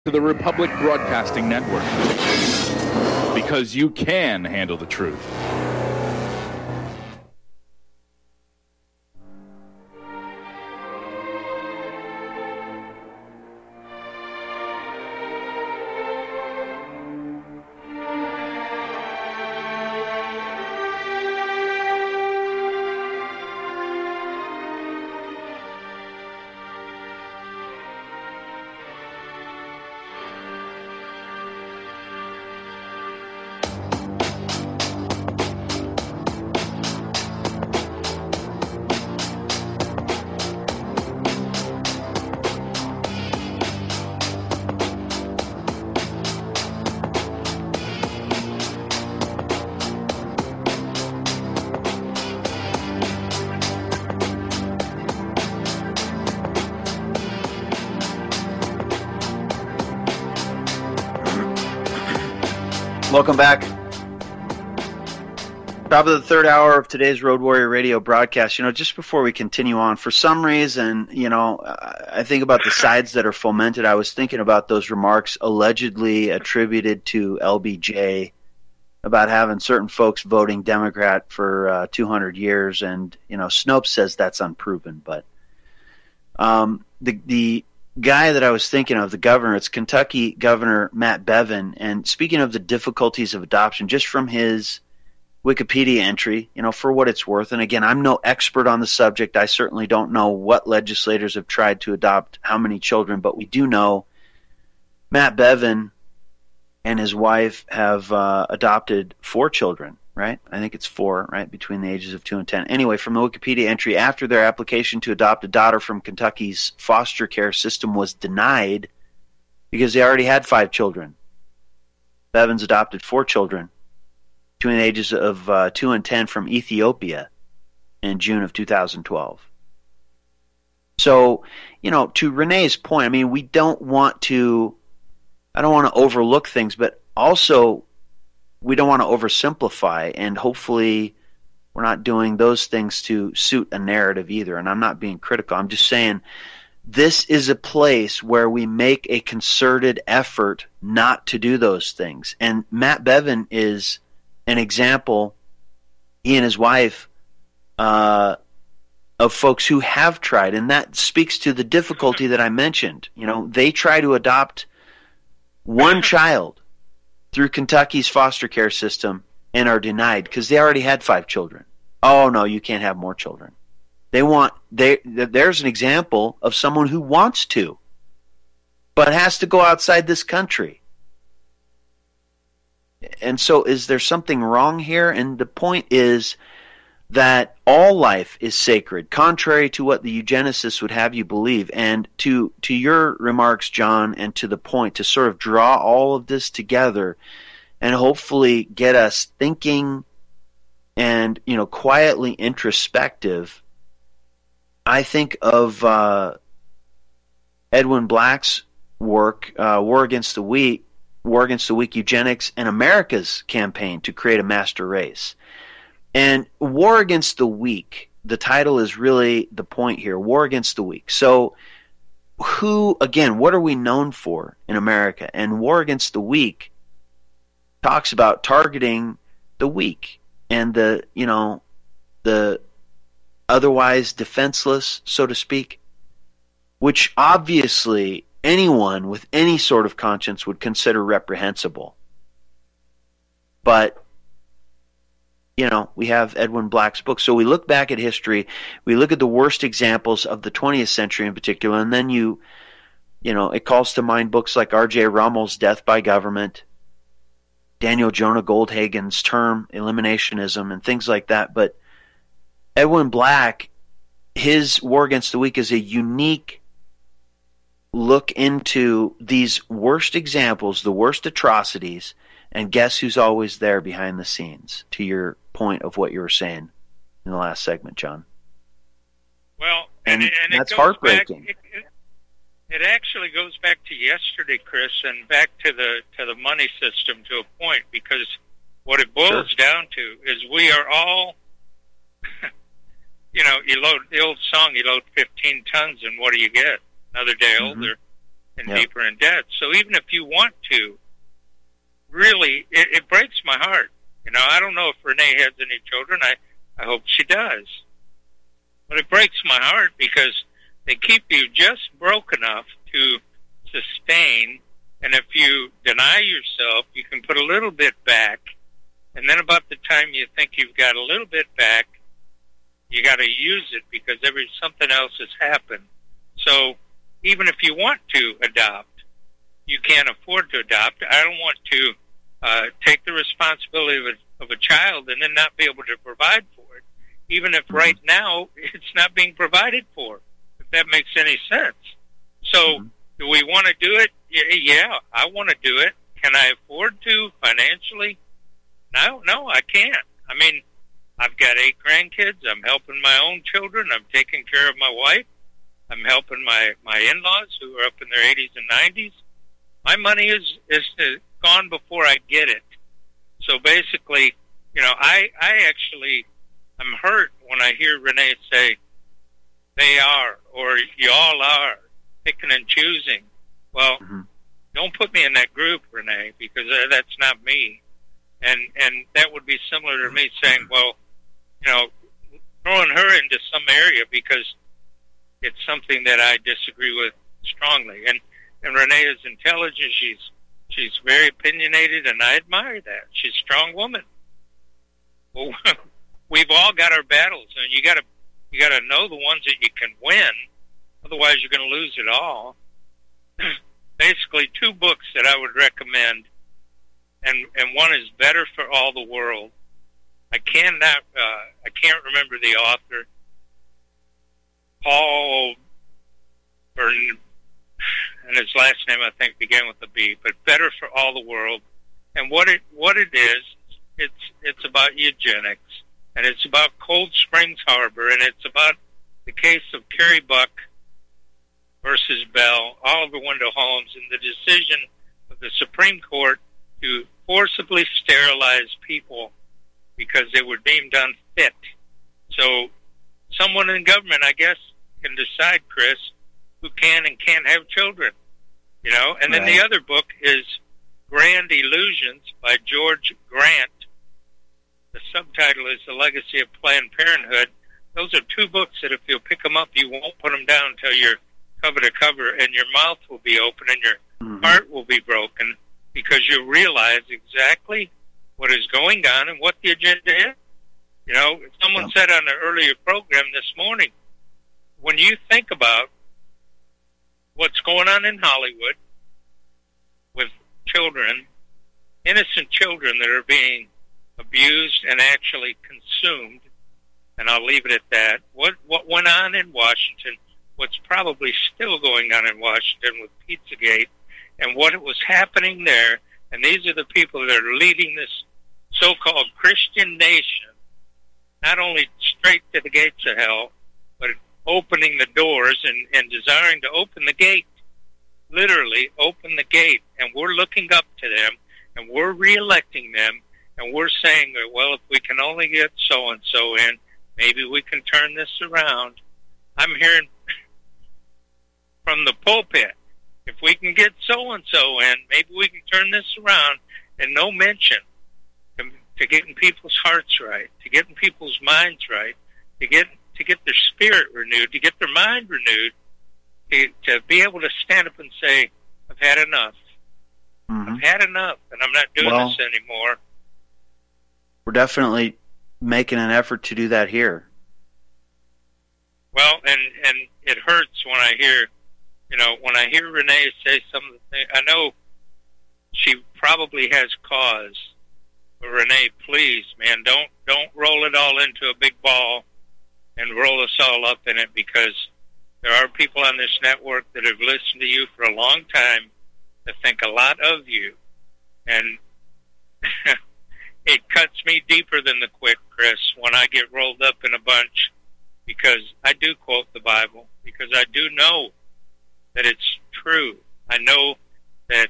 to the Republic Broadcasting Network, because you can handle the truth. Welcome back. Top of the third hour of today's Road Warrior Radio broadcast. Just before we continue on, for some reason, I think about the sides that are fomented. I was thinking about those remarks allegedly attributed to LBJ about having certain folks voting Democrat for 200 years, and Snopes says that's unproven. But the guy that I was thinking of, the governor, it's Kentucky Governor Matt Bevin, and speaking of the difficulties of adoption, just from his Wikipedia entry, for what it's worth, and again, I'm no expert on the subject. I certainly don't know what legislators have tried to adopt how many children, but we do know Matt Bevin and his wife have adopted 4 children, right? I think it's 4, right, between the ages of 2 and 10. Anyway, from the Wikipedia entry, after their application to adopt a daughter from Kentucky's foster care system was denied because they already had 5 children, Bevin's adopted 4 children between the ages of 2 and 10 from Ethiopia in June of 2012. So, to Renee's point, I mean, I don't want to overlook things, but also we don't want to oversimplify, and hopefully we're not doing those things to suit a narrative either. And I'm not being critical. I'm just saying this is a place where we make a concerted effort not to do those things. And Matt Bevin is an example, he and his wife, of folks who have tried, and that speaks to the difficulty that I mentioned. They try to adopt one child through Kentucky's foster care system and are denied because they already had 5 children. Oh no, you can't have more children. There's an example of someone who wants to, but has to go outside this country. And so is there something wrong here? And the point is that all life is sacred, contrary to what the eugenicists would have you believe. And to your remarks, John, and to the point, to sort of draw all of this together and hopefully get us thinking and, quietly introspective, I think of Edwin Black's work, War Against the Weak, Eugenics, and America's campaign to create a master race. And War Against the Weak, the title is really the point here, War Against the Weak. So what are we known for in America? And War Against the Weak talks about targeting the weak and the otherwise defenseless, so to speak, which obviously anyone with any sort of conscience would consider reprehensible. But we have Edwin Black's book. So we look back at history, we look at the worst examples of the 20th century in particular, and then it calls to mind books like R.J. Rummel's Death by Government, Daniel Jonah Goldhagen's Term Eliminationism, and things like that. But Edwin Black, his War Against the Weak is a unique look into these worst examples, the worst atrocities, and guess who's always there behind the scenes, to your point of what you were saying in the last segment, John. Well, and that's heartbreaking. It actually goes back to yesterday, Chris, and back to the money system to a point, because what it boils down to is we are all, you load the old song, you load 15 tons, and what do you get? Another day older. and deeper in debt. So even if you want to, really, it breaks my heart. You know, I don't know if Renee has any children. I hope she does. But it breaks my heart because they keep you just broke enough to sustain, and if you deny yourself, you can put a little bit back, and then about the time you think you've got a little bit back, you got to use it because something else has happened. So even if you want to adopt, you can't afford to adopt. I don't want to take the responsibility of a child and then not be able to provide for it, even if right now it's not being provided for, if that makes any sense. So do we want to do it? Yeah, I want to do it. Can I afford to financially? No, I can't. I mean, I've got 8 grandkids. I'm helping my own children. I'm taking care of my wife. I'm helping my in-laws who are up in their 80s and 90s. My money is gone before I get it. So basically, you know, I'm hurt when I hear Renee say, they are, or y'all are, picking and choosing. Well, don't put me in that group, Renee, because that's not me. And that would be similar to me saying, well, you know, throwing her into some area because it's something that I disagree with strongly. And Renee is intelligent. She's very opinionated, and I admire that. She's a strong woman. Well, we've all got our battles, and you got to know the ones that you can win. Otherwise, you're going to lose it all. Basically, 2 books that I would recommend, and one is Better for All the World. I can't remember the author. Paul, and his last name I think began with a B. But Better for All the World, and what it is, it's about eugenics, and it's about Cold Springs Harbor, and it's about the case of Carrie Buck versus Bell, Oliver Wendell Holmes, and the decision of the Supreme Court to forcibly sterilize people because they were deemed unfit. So someone in government, I guess, can decide, Chris, who can and can't have children. You know? And then the other book is Grand Illusions by George Grant. The subtitle is The Legacy of Planned Parenthood. Those are 2 books that if you'll pick them up, you won't put them down until you're cover to cover, and your mouth will be open and your heart will be broken because you realize exactly what is going on and what the agenda is. You know, someone said on an earlier program this morning, when you think about what's going on in Hollywood with children, innocent children that are being abused and actually consumed, and I'll leave it at that, what went on in Washington, what's probably still going on in Washington with Pizzagate, and what was happening there. And these are the people that are leading this so-called Christian nation, not only straight to the gates of hell, but opening the doors and desiring to open the gate, literally open the gate. And we're looking up to them, and we're reelecting them, and we're saying, well, if we can only get so-and-so in, maybe we can turn this around. I'm hearing from the pulpit, if we can get so-and-so in, maybe we can turn this around, and no mention to getting people's hearts right, to getting people's minds right, to get their spirit renewed, to get their mind renewed, to be able to stand up and say, I've had enough. I've had enough, and I'm not doing this anymore. We're definitely making an effort to do that here. Well, and it hurts when I hear, when I hear Renee say some of the things. I know she probably has cause, but Renee, please, man, don't roll it all into a big ball and roll us all up in it, because there are people on this network that have listened to you for a long time that think a lot of you, and it cuts me deeper than the quick, Chris, when I get rolled up in a bunch, because I do quote the Bible, because I do know that it's true. I know that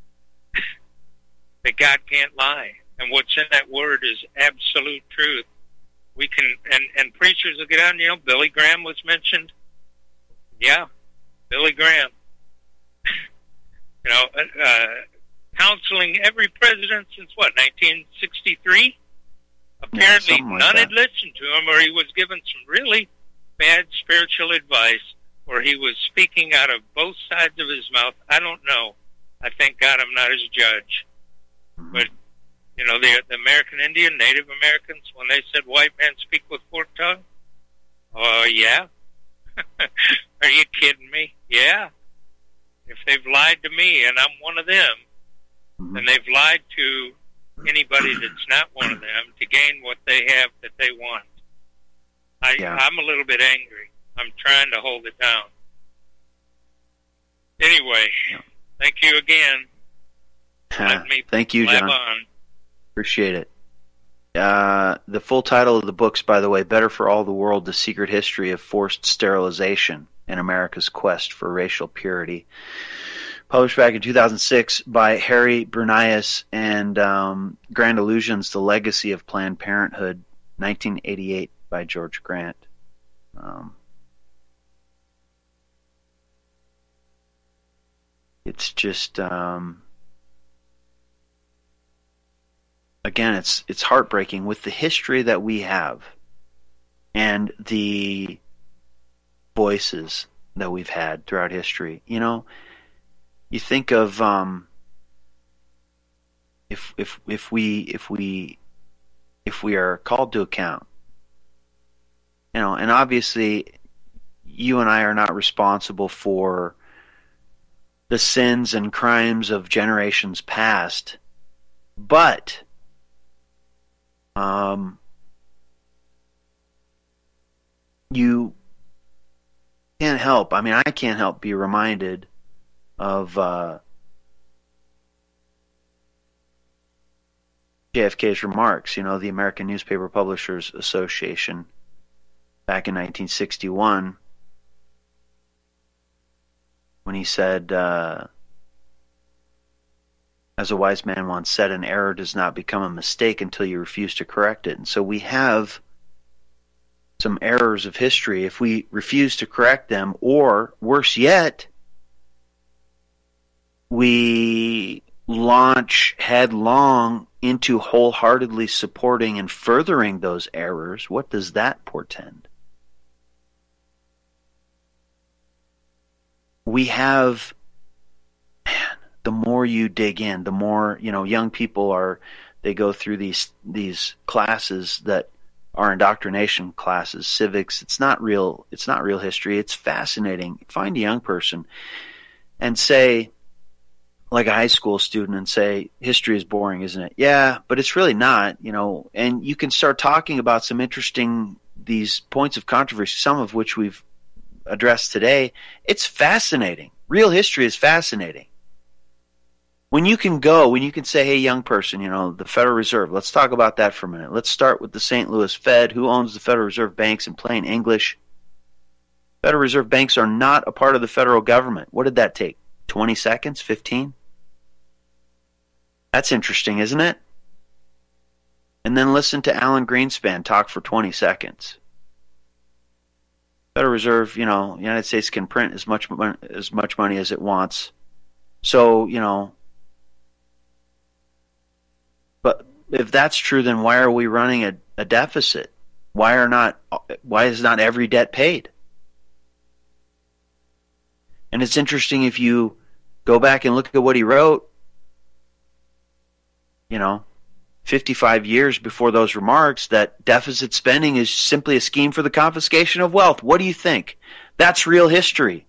that God can't lie, and what's in that word is absolute truth. We can, and preachers will get on, Billy Graham was mentioned. Yeah, Billy Graham. counseling every president since, 1963? Apparently none had listened to him, or he was given some really bad spiritual advice, or he was speaking out of both sides of his mouth. I don't know. I thank God I'm not his judge. But, the American Indian, Native Americans, when they said white men speak with forked tongue, oh, yeah? Are you kidding me? Yeah. If they've lied to me and I'm one of them, then they've lied to anybody that's not one of them to gain what they have that they want. I'm a little bit angry. I'm trying to hold it down. Anyway, thank you again. Let me thank you, John. On. Appreciate it. The full title of the book's, by the way, Better for All the World, The Secret History of Forced Sterilization and America's Quest for Racial Purity. Published back in 2006 by Harry Bernius, and Grand Illusions, The Legacy of Planned Parenthood, 1988 by George Grant. It's just, again, it's heartbreaking with the history that we have and the voices that we've had throughout history. You think of if we are called to account, and obviously you and I are not responsible for the sins and crimes of generations past, but you can't help. I can't help be reminded of JFK's remarks, the American Newspaper Publishers Association, back in 1961, when he said, as a wise man once said, an error does not become a mistake until you refuse to correct it. And so we have some errors of history. If we refuse to correct them, or worse yet, we launch headlong into wholeheartedly supporting and furthering those errors, what does that portend? We have, the more you dig in, the more, young people they go through these classes that are indoctrination classes, civics. It's not real history. It's fascinating. Find a young person and say, like a high school student, and say, history is boring, isn't it? Yeah, but it's really not, and you can start talking about some interesting, these points of controversy, some of which we've addressed today. It's fascinating. Real history is fascinating. When you can say, hey, young person, the Federal Reserve, let's talk about that for a minute. Let's start with the St. Louis Fed. Who owns the Federal Reserve banks in plain English? Federal Reserve banks are not a part of the federal government. What did that take? 20 seconds? 15? That's interesting, isn't it? And then listen to Alan Greenspan talk for 20 seconds. Federal Reserve, the United States can print as much money as it wants. So, but if that's true, then why are we running a deficit? Why is not every debt paid? And it's interesting, if you go back and look at what he wrote, 55 years before those remarks, that deficit spending is simply a scheme for the confiscation of wealth. What do you think? That's real history.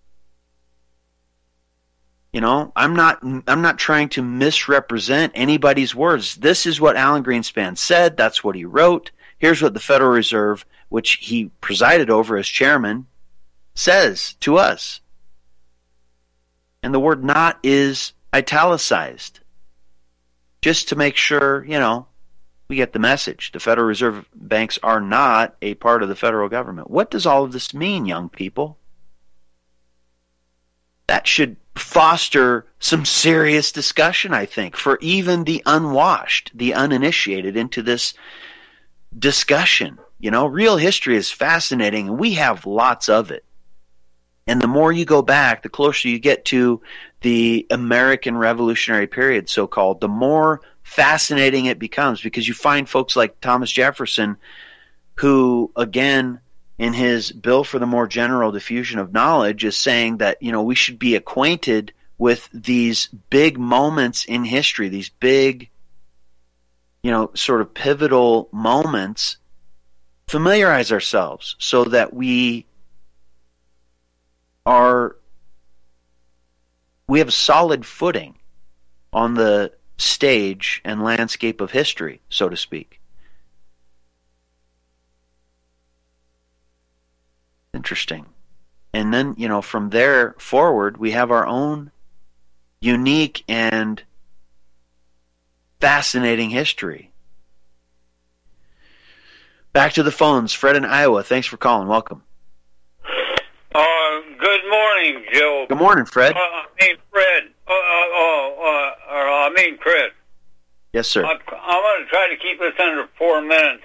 I'm not trying to misrepresent anybody's words. This is what Alan Greenspan said. That's what he wrote. Here's what the Federal Reserve, which he presided over as chairman, says to us. And the word "not" is italicized, just to make sure, we get the message. The Federal Reserve banks are not a part of the federal government. What does all of this mean, young people? That should foster some serious discussion, I think, for even the unwashed, the uninitiated into this discussion. Real history is fascinating, and we have lots of it. And the more you go back, the closer you get to the American Revolutionary period, so-called, the more fascinating it becomes, because you find folks like Thomas Jefferson, who, again, in his Bill for the More General Diffusion of Knowledge, is saying that, we should be acquainted with these big moments in history, these big, sort of pivotal moments, familiarize ourselves so that we have a solid footing on the stage and landscape of history, so to speak. Interesting. And then, from there forward, we have our own unique and fascinating history. Back to the phones. Fred in Iowa, thanks for calling. Welcome. Good morning, Joe. Good morning, Fred. Fred. Chris. Yes, sir. I'm going to try to keep this under 4 minutes.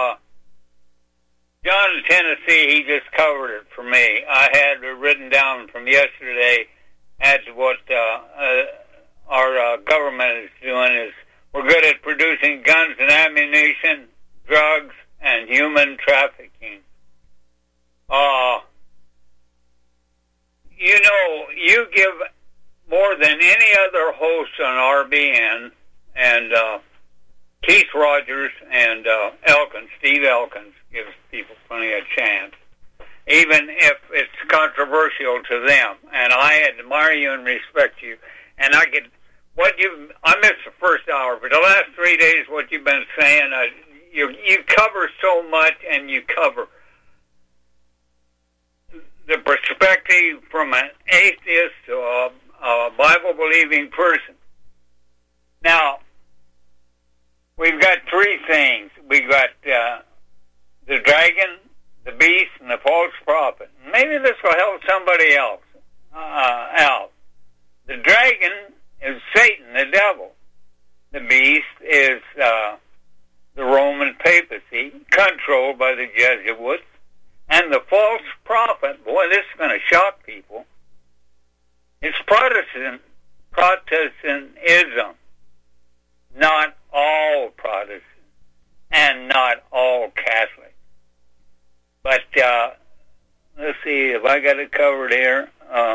John in Tennessee, he just covered it for me. I had it written down from yesterday as what our government is doing is we're good at producing guns and ammunition, drugs, and human trafficking. You give more than any other host on RBN, and Keith Rogers and Steve Elkins gives people plenty of chance, even if it's controversial to them. And I admire you and respect you. And I missed the first hour, but the last 3 days, what you've been saying, you cover so much, and you cover the perspective from an atheist to a Bible-believing person. Now, we've got three things. We've got the dragon, the beast, and the false prophet. Maybe this will help somebody else out. The dragon is Satan, the devil. The beast is the Roman papacy, controlled by the Jesuits. And the false prophet, boy, this is going to shock people, it's Protestantism, not all Protestants, and not all Catholics. But let's see if I got it covered here.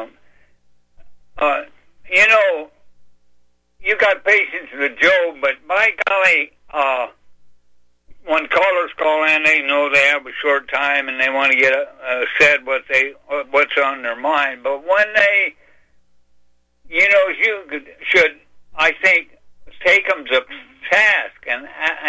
You got patience with Job, but by golly, when callers call in, they know they have a short time and they want to get said what's on their mind. But when they, you should, I think, take them to task and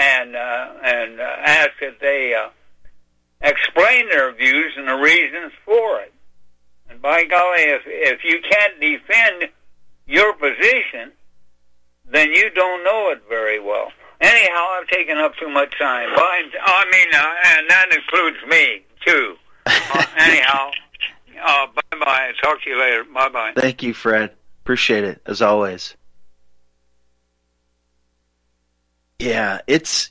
ask that they explain their views and the reasons for it. And by golly, if you can't defend your position, then you don't know it very well. Anyhow, I've taken up too much time. And that includes me, too. Anyhow, bye-bye. Talk to you later. Bye-bye. Thank you, Fred. Appreciate it, as always. Yeah, it's,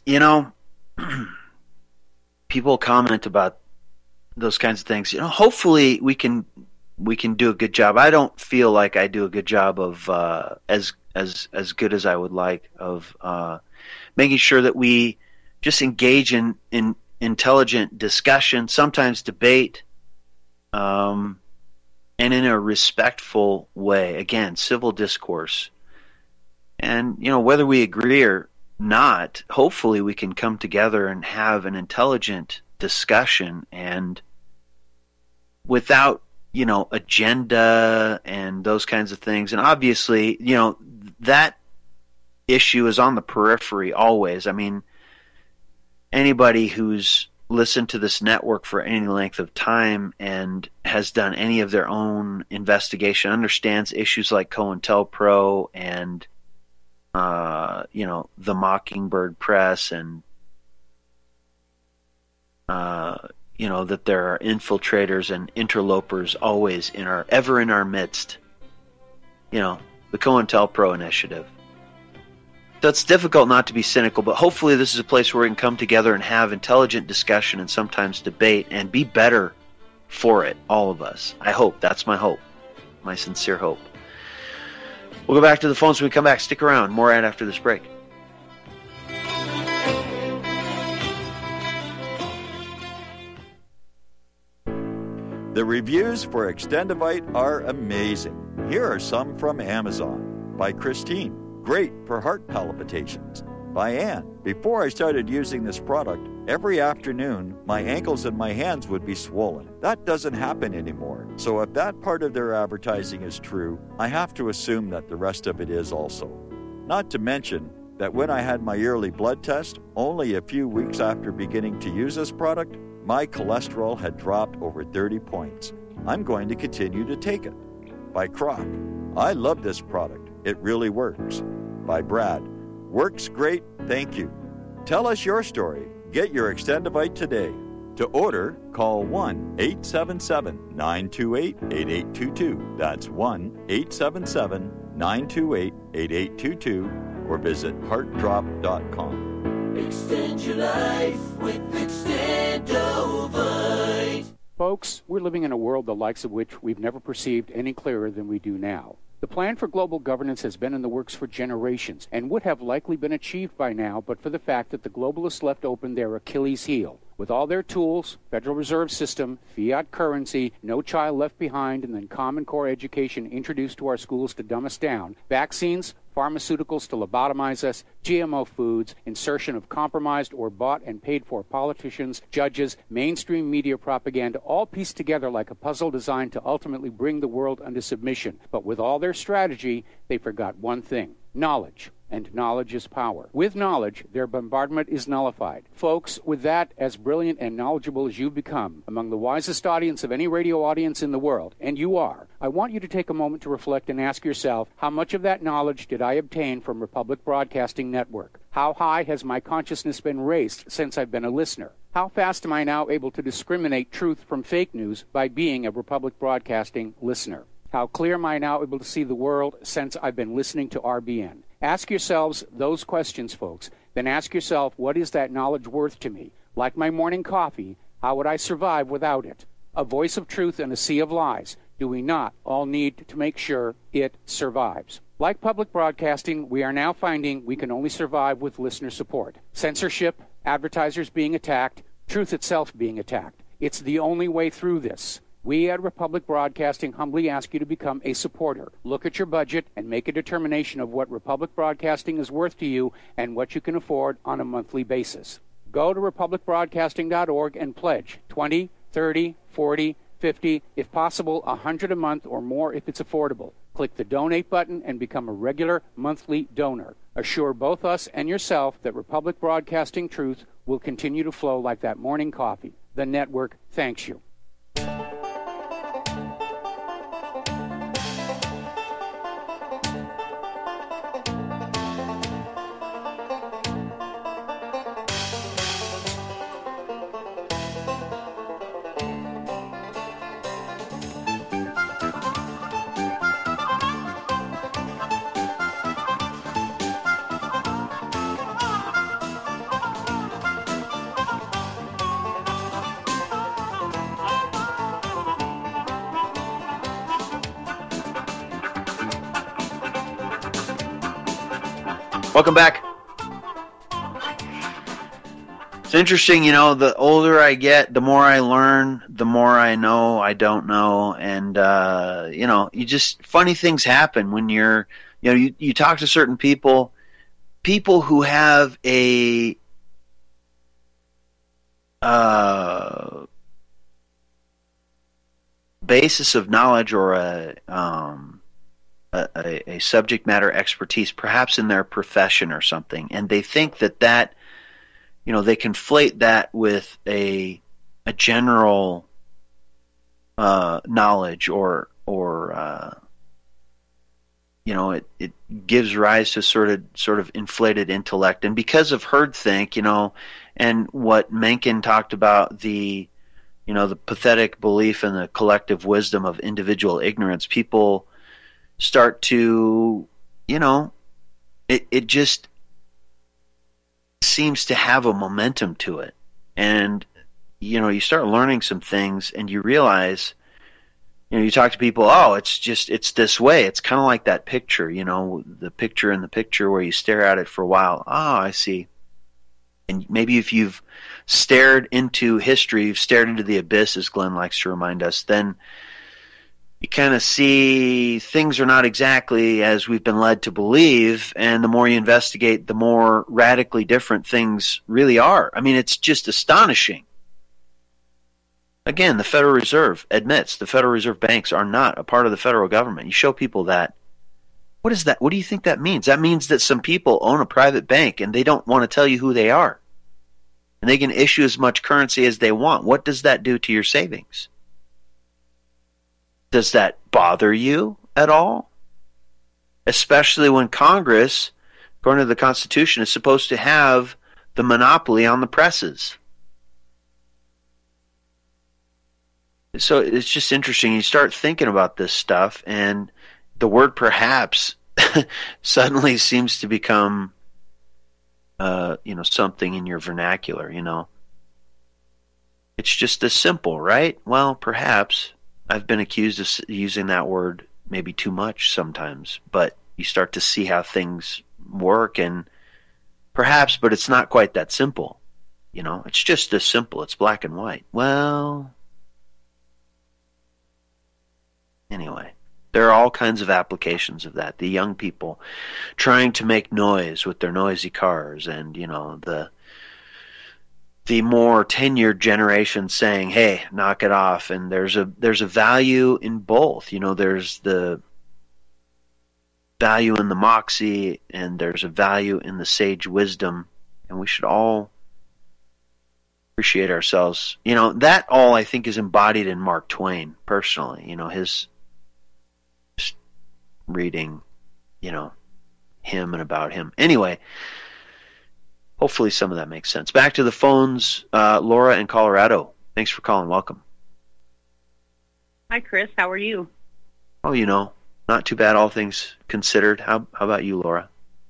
people comment about those kinds of things. Hopefully we can do a good job. I don't feel like I do a good job of as good as I would like of making sure that we just engage in intelligent discussion, sometimes debate, and in a respectful way. Again, civil discourse. And, whether we agree or not, hopefully we can come together and have an intelligent discussion, and without, agenda and those kinds of things. And obviously, that issue is on the periphery always. I mean, anybody who's listened to this network for any length of time and has done any of their own investigation understands issues like COINTELPRO and the Mockingbird Press, and that there are infiltrators and interlopers always ever in our midst. The COINTELPRO initiative. So it's difficult not to be cynical, but hopefully this is a place where we can come together and have intelligent discussion and sometimes debate and be better for it, all of us. I hope. That's my hope. My sincere hope. We'll go back to the phones when we come back. Stick around. More right after this break. The reviews for Extendivite are amazing. Here are some from Amazon. By Christine, great for heart palpitations. By Anne, before I started using this product, every afternoon my ankles and my hands would be swollen. That doesn't happen anymore. So if that part of their advertising is true, I have to assume that the rest of it is also. Not to mention that when I had my yearly blood test, only a few weeks after beginning to use this product, my cholesterol had dropped over 30 points. I'm going to continue to take it. By Croc, I love this product. It really works. By Brad, works great, thank you. Tell us your story. Get your Extendivite today. To order, call 1-877-928-8822. That's 1-877-928-8822 or visit heartdrop.com. Extend your life with Extendovite. Folks, we're living in a world the likes of which we've never perceived any clearer than we do now. The plan for global governance has been in the works for generations and would have likely been achieved by now but for the fact that the globalists left open their Achilles heel. With all their tools, Federal Reserve System, fiat currency, no child left behind, and then Common Core education introduced to our schools to dumb us down, vaccines, pharmaceuticals to lobotomize us, GMO foods, insertion of compromised or bought and paid for politicians, judges, mainstream media propaganda, all pieced together like a puzzle designed to ultimately bring the world under submission. But with all their strategy, they forgot one thing: knowledge. And knowledge is power. With knowledge, their bombardment is nullified. Folks, with that, as brilliant and knowledgeable as you've become, among the wisest audience of any radio audience in the world, and you are, I want you to take a moment to reflect and ask yourself, how much of that knowledge did I obtain from Republic Broadcasting Network? How high has my consciousness been raised since I've been a listener? How fast am I now able to discriminate truth from fake news by being a Republic Broadcasting listener? How clear am I now able to see the world since I've been listening to RBN? Ask yourselves those questions, folks. Then ask yourself, what is that knowledge worth to me? Like my morning coffee, how would I survive without it? A voice of truth in a sea of lies. Do we not all need to make sure it survives? Like public broadcasting, we are now finding we can only survive with listener support. Censorship, advertisers being attacked, truth itself being attacked. It's the only way through this. We at Republic Broadcasting humbly ask you to become a supporter. Look at your budget and make a determination of what Republic Broadcasting is worth to you and what you can afford on a monthly basis. Go to republicbroadcasting.org and pledge $20, $30, $40, $50, if possible, $100 a month or more if it's affordable. Click the donate button and become a regular monthly donor. Assure both us and yourself that Republic Broadcasting truth will continue to flow like that morning coffee. The network thanks you. Welcome back. It's interesting, the older I get, the more I learn, the more I know I don't know. And, funny things happen when you talk to certain people who have a basis of knowledge or a subject matter expertise, perhaps in their profession or something, and they think that they conflate that with a general knowledge or it gives rise to sort of inflated intellect. And because of herdthink, and what Mencken talked about, the pathetic belief in the collective wisdom of individual ignorance, people start to, it just seems to have a momentum to it. And, you start learning some things and you realize You talk to people, it's this way. It's kind of like that picture, the picture in the picture where you stare at it for a while. Oh, I see. And maybe if you've stared into history, you've stared into the abyss, as Glenn likes to remind us, then you kind of see things are not exactly as we've been led to believe, and the more you investigate, the more radically different things really are. I mean, it's just astonishing. Again, the Federal Reserve admits the Federal Reserve banks are not a part of the federal government. You show people that. What is that? What do you think that means? That means that some people own a private bank and they don't want to tell you who they are. And they can issue as much currency as they want. What does that do to your savings? Does that bother you at all? Especially when Congress, according to the Constitution, is supposed to have the monopoly on the presses. So it's just interesting. You start thinking about this stuff, and the word perhaps suddenly seems to become, something in your vernacular, It's just this simple, right? Well, perhaps. I've been accused of using that word maybe too much sometimes, but you start to see how things work, and perhaps, but it's not quite that simple. It's just this simple. It's black and white. Well, anyway, there are all kinds of applications of that. The young people trying to make noise with their noisy cars, and the more tenured generation saying, "Hey, knock it off." And there's a value in both. There's the value in the moxie, and there's a value in the sage wisdom, and we should all appreciate ourselves. That all I think is embodied in Mark Twain personally. His reading, him and about him. Anyway, hopefully some of that makes sense. Back to the phones, Laura in Colorado. Thanks for calling. Welcome. Hi, Chris. How are you? Oh, not too bad, all things considered. How about you, Laura?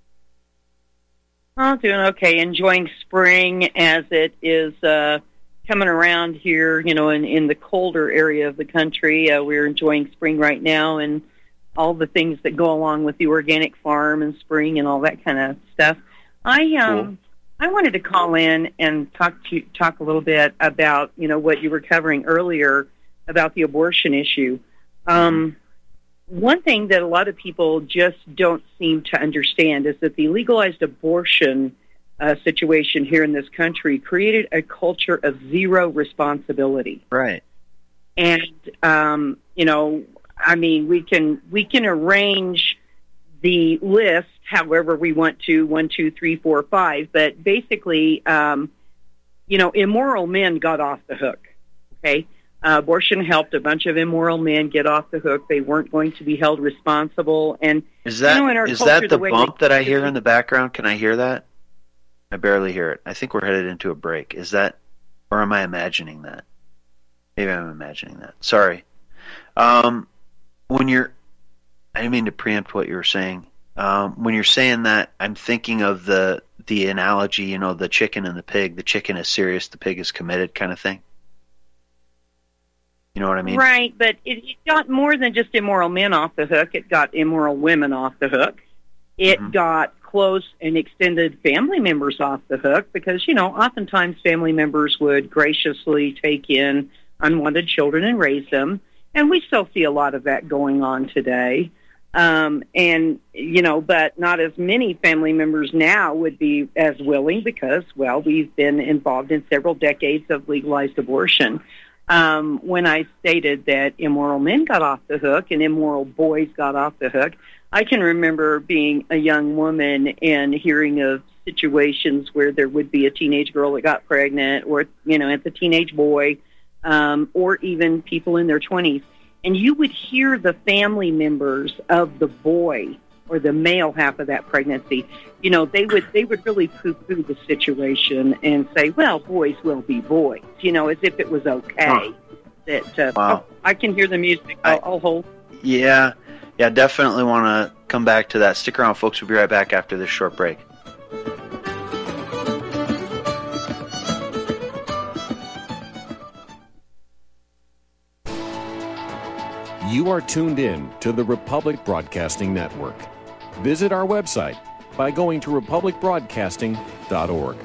Oh, doing okay. Enjoying spring as it is coming around here, in the colder area of the country. We're enjoying spring right now, and all the things that go along with the organic farm and spring and all that kind of stuff. Cool. I wanted to call in and talk a little bit about, what you were covering earlier about the abortion issue. One thing that a lot of people just don't seem to understand is that the legalized abortion situation here in this country created a culture of zero responsibility. Right. And, we can arrange the list however we want to, 1, 2, 3, 4, 5, but basically, immoral men got off the hook, okay? Abortion helped a bunch of immoral men get off the hook. They weren't going to be held responsible. And is that in our is culture, that the bump that I hear in the background? Can I hear that? I barely hear it. I think we're headed into a break. Is that, or am I imagining that? Maybe I'm imagining that. Sorry. I didn't mean to preempt what you were saying. When you're saying that, I'm thinking of the analogy, the chicken and the pig. The chicken is serious, the pig is committed kind of thing. You know what I mean? Right, but it got more than just immoral men off the hook. It got immoral women off the hook. It got close and extended family members off the hook because, oftentimes family members would graciously take in unwanted children and raise them. And we still see a lot of that going on today. But not as many family members now would be as willing because, we've been involved in several decades of legalized abortion. When I stated that immoral men got off the hook and immoral boys got off the hook, I can remember being a young woman and hearing of situations where there would be a teenage girl that got pregnant or, it's a teenage boy, or even people in their 20s. And you would hear the family members of the boy or the male half of that pregnancy, they would really poo-poo the situation and say, well, boys will be boys, as if it was okay. Wow. I can hear the music. I'll hold. Yeah, definitely want to come back to that. Stick around, folks. We'll be right back after this short break. You are tuned in to the Republic Broadcasting Network. Visit our website by going to republicbroadcasting.org.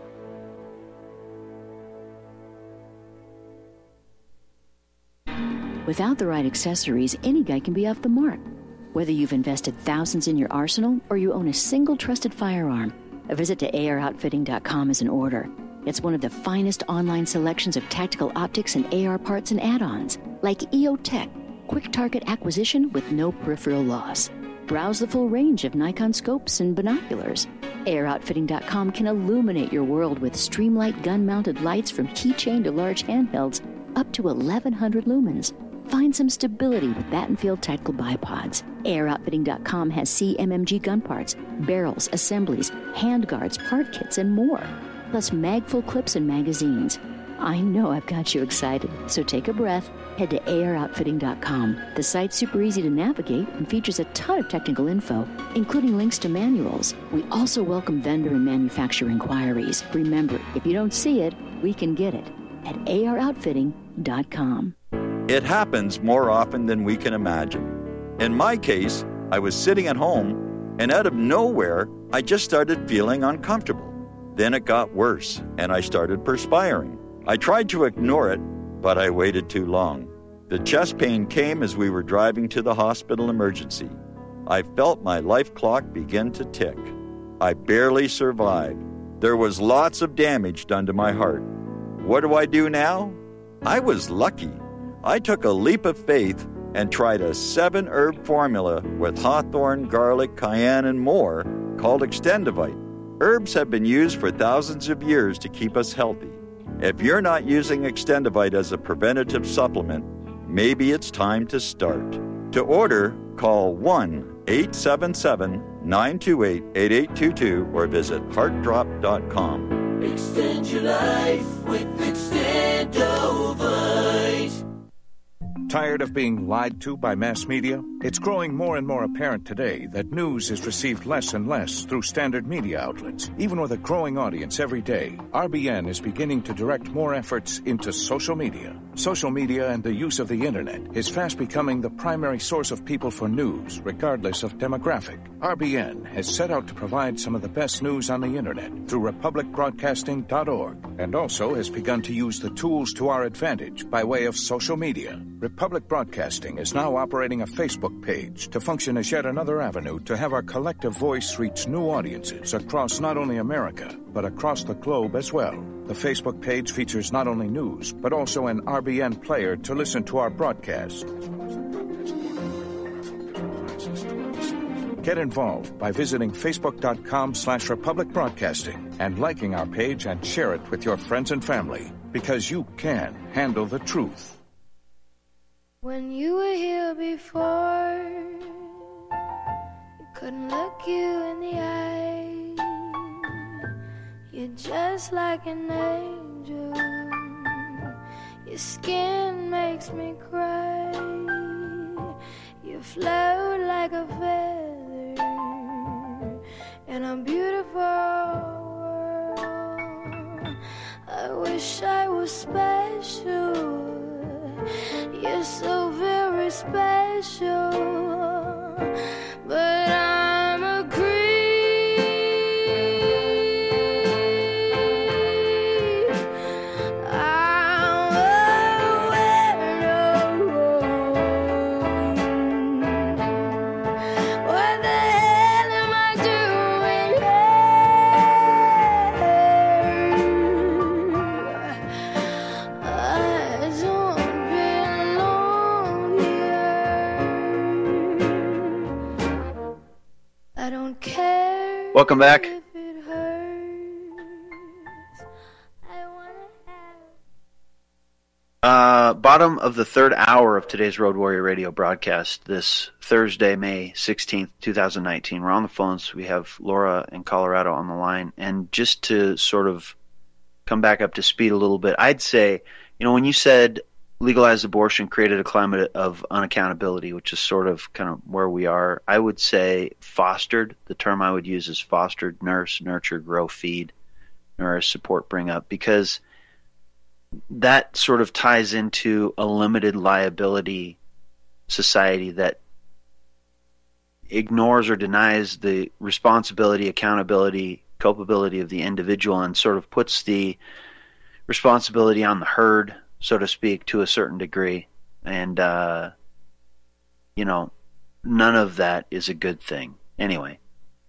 Without the right accessories, any guy can be off the mark. Whether you've invested thousands in your arsenal or you own a single trusted firearm, a visit to AROutfitting.com is in order. It's one of the finest online selections of tactical optics and AR parts and add-ons, like EOTech, quick target acquisition with no peripheral loss. Browse the full range of Nikon scopes and binoculars. AROutfitting.com can illuminate your world with Streamlight gun-mounted lights from keychain to large handhelds up to 1,100 lumens. Find some stability with Battenfield tactical bipods. AROutfitting.com has CMMG gun parts, barrels, assemblies, handguards, part kits, and more. Plus mag-full clips and magazines. I know I've got you excited, so take a breath. Head to AROutfitting.com. The site's super easy to navigate and features a ton of technical info, including links to manuals. We also welcome vendor and manufacturer inquiries. Remember, if you don't see it, we can get it at AROutfitting.com. It happens more often than we can imagine. In my case, I was sitting at home, and out of nowhere, I just started feeling uncomfortable. Then it got worse, and I started perspiring. I tried to ignore it, but I waited too long. The chest pain came as we were driving to the hospital emergency. I felt my life clock begin to tick. I barely survived. There was lots of damage done to my heart. What do I do now? I was lucky. I took a leap of faith and tried a 7-herb formula with hawthorn, garlic, cayenne, and more called Extendivite. Herbs have been used for thousands of years to keep us healthy. If you're not using Extendivite as a preventative supplement, maybe it's time to start. To order, call 1-877-928-8822 or visit heartdrop.com. Extend your life with Extendovite. Tired of being lied to by mass media? It's growing more and more apparent today that news is received less and less through standard media outlets. Even with a growing audience every day, RBN is beginning to direct more efforts into social media. Social media and the use of the internet is fast becoming the primary source of people for news, regardless of demographic. RBN has set out to provide some of the best news on the internet through republicbroadcasting.org, and also has begun to use the tools to our advantage by way of social media. Republic Broadcasting is now operating a Facebook page to function as yet another avenue to have our collective voice reach new audiences across not only America, but across the globe as well. The Facebook page features not only news, but also an RBN player to listen to our broadcast. Get involved by visiting facebook.com/Republic Broadcasting and liking our page and share it with your friends and family, because you can handle the truth. When you were here before, you couldn't look you in the eye. You're just like an angel. Your skin makes me cry. You float like a feather in a beautiful world. I wish I was special. You're so very special, but I'm a creep. I'm a weirdo. What the hell am I doing here? I don't I don't care. Welcome back. If it hurts. I wanna Bottom of the third hour of today's Road Warrior Radio broadcast this Thursday, May 16th, 2019. We're on the phones. We have Laura in Colorado on the line. And just to sort of come back up to speed a little bit, I'd say, when you said legalized abortion created a climate of unaccountability, which is sort of kind of where we are. I would say fostered. The term I would use is fostered, nurse, nurture, grow, feed, nourish, support, bring up, because that sort of ties into a limited liability society that ignores or denies the responsibility, accountability, culpability of the individual and sort of puts the responsibility on the herd, so to speak, to a certain degree. And, you know, none of that is a good thing. Anyway.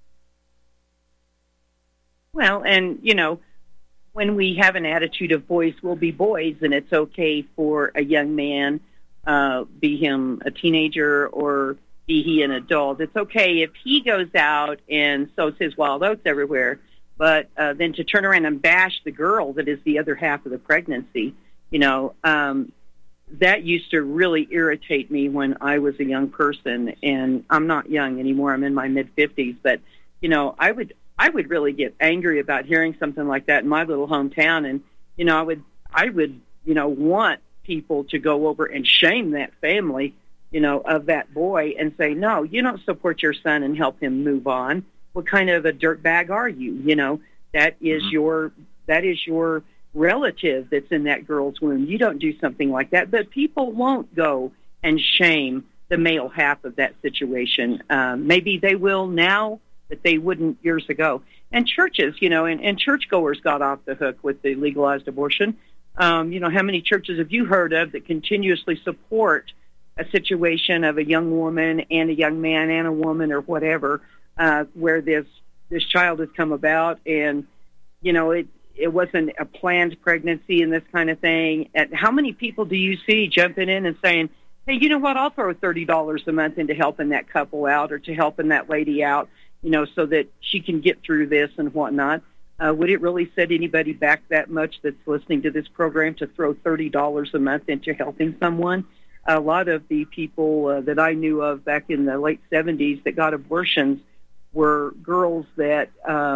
Well, and, you know, when we have an attitude of boys will be boys, and it's okay for a young man, be him a teenager or be he an adult, it's okay if he goes out and sows his wild oats everywhere, but then to turn around and bash the girl that is the other half of the pregnancy, you know, that used to really irritate me when I was a young person, and I'm not young anymore, I'm in my mid-50s, but, you know, I would really get angry about hearing something like that in my little hometown, and, you know, I would, you know, want people to go over and shame that family, you know, of that boy and say, no, you don't support your son and help him move on. What kind of a dirtbag are you? You know, that is your relative that's in that girl's womb. You don't do something like that. But people won't go and shame the male half of that situation. Maybe they will now, but they wouldn't years ago. And churches, you know, and churchgoers got off the hook with the legalized abortion. You know, how many churches have you heard of that continuously support a situation of a young woman and a young man and a woman or whatever, where this child has come about, and, you know, it wasn't a planned pregnancy and this kind of thing. And how many people do you see jumping in and saying, hey, you know what, I'll throw $30 a month into helping that couple out or to helping that lady out, you know, so that she can get through this and whatnot. Would it really set anybody back that much that's listening to this program to throw $30 a month into helping someone? A lot of the people that I knew of back in the late 70s that got abortions were girls that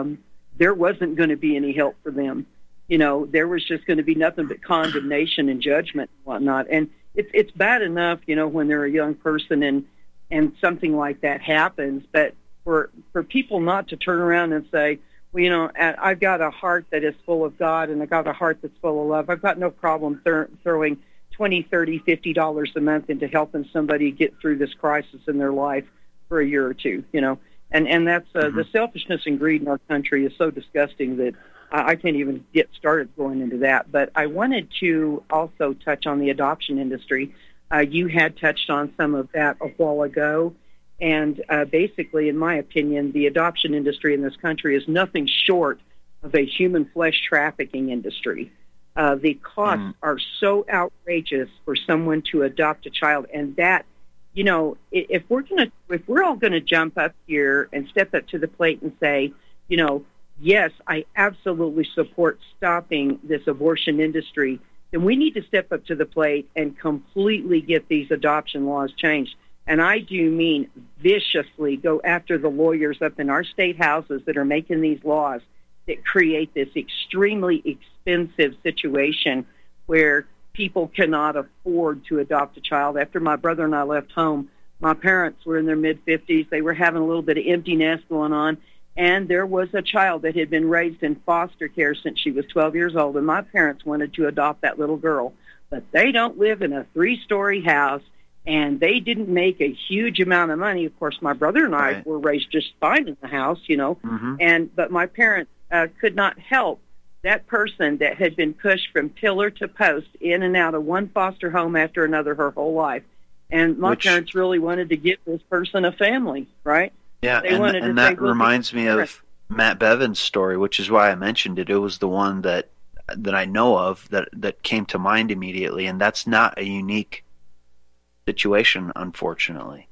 there wasn't going to be any help for them. You know, there was just going to be nothing but condemnation and judgment and whatnot. And it's bad enough, you know, when they're a young person and something like that happens. But for people not to turn around and say, well, you know, I've got a heart that is full of God and I've got a heart that's full of love. I've got no problem throwing $20, $30, $50 a month into helping somebody get through this crisis in their life for a year or two, you know. And that's the selfishness and greed in our country is so disgusting that I can't even get started going into that. But I wanted to also touch on the adoption industry. You had touched on some of that a while ago. And basically, in my opinion, the adoption industry in this country is nothing short of a human flesh trafficking industry. The costs are so outrageous for someone to adopt a child, and that, you know, if we're all going to jump up here and step up to the plate and say, you know, yes, I absolutely support stopping this abortion industry, then we need to step up to the plate and completely get these adoption laws changed. And I do mean viciously go after the lawyers up in our state houses that are making these laws that create this extremely expensive situation where people cannot afford to adopt a child. After my brother and I left home, my parents were in their mid-50s. They were having a little bit of empty nest going on, and there was a child that had been raised in foster care since she was 12 years old, and my parents wanted to adopt that little girl. But they don't live in a 3-story house, and they didn't make a huge amount of money. Of course, my brother and I were raised just fine in the house, you know, but my parents could not help that person that had been pushed from pillar to post in and out of one foster home after another her whole life. And my parents really wanted to give this person a family, right? Yeah, and that reminds me of Matt Bevan's story, which is why I mentioned it. It was the one that I know of that came to mind immediately, and that's not a unique situation, unfortunately.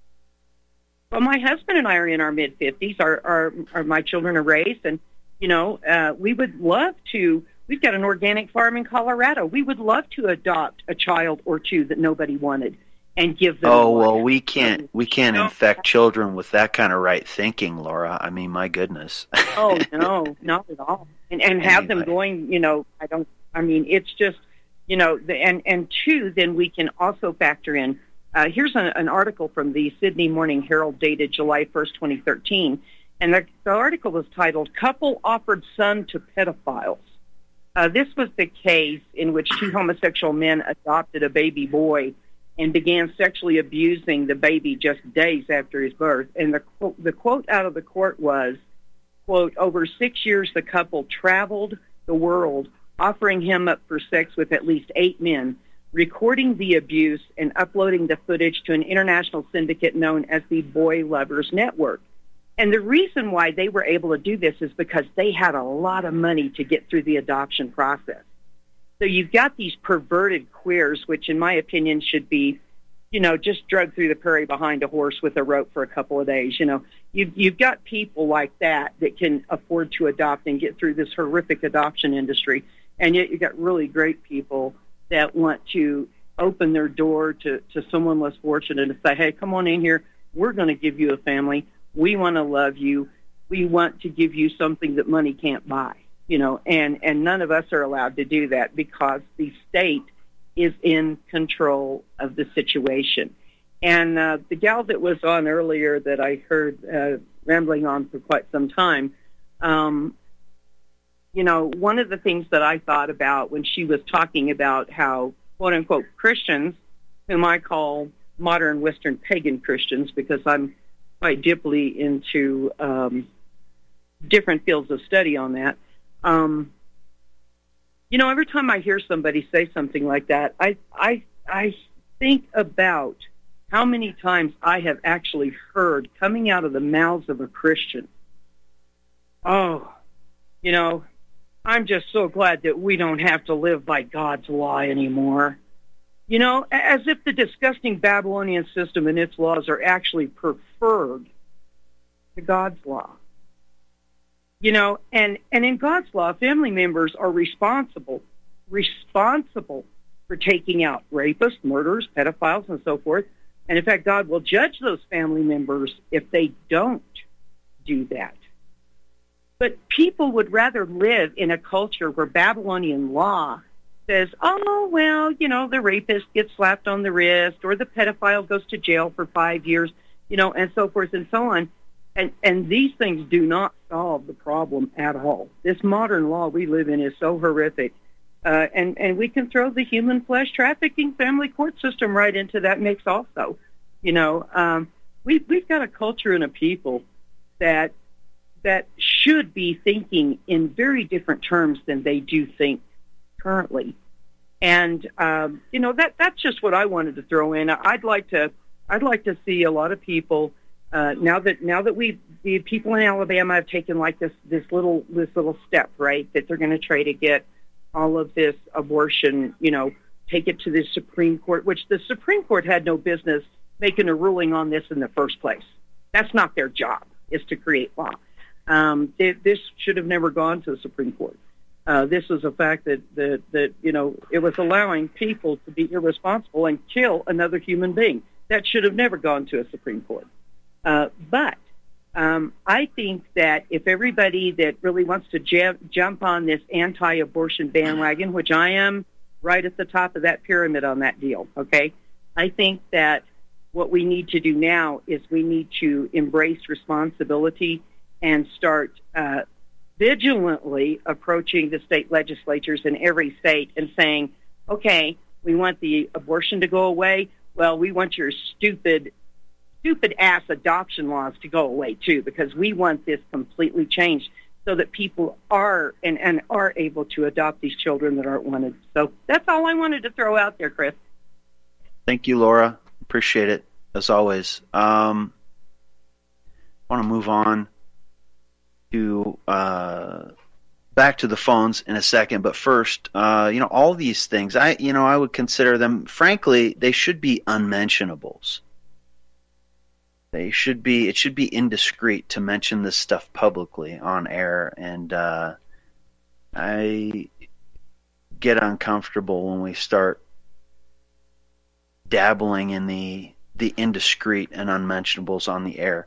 Well, my husband and I are in our mid-50s. Our my children are raised, and, you know, we would love to. We've got an organic farm in Colorado. We would love to adopt a child or two that nobody wanted and give them. Oh, well, we can't infect children with that kind of right thinking, Laura. I mean, my goodness. Oh, no, not at all. And have them going, you know, it's just, you know, and two, then we can also factor in, here's an article from the Sydney Morning Herald dated July 1st, 2013, and the article was titled, Couple Offered Son to Pedophiles. This was the case in which two homosexual men adopted a baby boy and began sexually abusing the baby just days after his birth. And the quote out of the court was, quote, over 6 years the couple traveled the world offering him up for sex with at least 8 men, recording the abuse and uploading the footage to an international syndicate known as the Boy Lovers Network. And the reason why they were able to do this is because they had a lot of money to get through the adoption process. So you've got these perverted queers, which in my opinion should be, just drugged through the prairie behind a horse with a rope for a couple of days. You've got people like that can afford to adopt and get through this horrific adoption industry. And yet you've got really great people that want to open their door to someone less fortunate and say, hey, come on in here. We're going to give you a family. We want to love you. We want to give you something that money can't buy, and none of us are allowed to do that because the state is in control of the situation. And the gal that was on earlier that I heard rambling on for quite some time, one of the things that I thought about when she was talking about how, quote unquote, Christians, whom I call modern Western pagan Christians because I'm quite deeply into different fields of study on that. Every time I hear somebody say something like that, I think about how many times I have actually heard coming out of the mouths of a Christian, I'm just so glad that we don't have to live by God's law anymore. As if the disgusting Babylonian system and its laws are actually preferred to God's law. And in God's law, family members are responsible for taking out rapists, murderers, pedophiles, and so forth. And in fact, God will judge those family members if they don't do that. But people would rather live in a culture where Babylonian law says, the rapist gets slapped on the wrist or the pedophile goes to jail for 5 years, and so forth and so on. And these things do not solve the problem at all. This modern law we live in is so horrific. And we can throw the human flesh trafficking family court system right into that mix also. We've got a culture and a people that should be thinking in very different terms than they do think currently. And that's just what I wanted to throw in. I'd like to see a lot of people now that the people in Alabama have taken like this little step, right, that they're going to try to get all of this abortion, take it to the Supreme Court, which the Supreme Court had no business making a ruling on this in the first place. That's not their job, is to create law. This should have never gone to the Supreme Court. This was a fact that it was allowing people to be irresponsible and kill another human being. That should have never gone to a Supreme Court. But I think that if everybody that really wants to jump on this anti-abortion bandwagon, which I am right at the top of that pyramid on that deal, okay, I think that what we need to do now is we need to embrace responsibility and start vigilantly approaching the state legislatures in every state and saying, okay, we want the abortion to go away. Well, we want your stupid ass adoption laws to go away too, because we want this completely changed so that people are and are able to adopt these children that aren't wanted. So that's all I wanted to throw out there, Chris. Thank you, Laura. Appreciate it, as always. I want to move on to back to the phones in a second, but first, all these things, I would consider them, frankly, they should be unmentionables. It should be indiscreet to mention this stuff publicly on air, and I get uncomfortable when we start dabbling in the indiscreet and unmentionables on the air.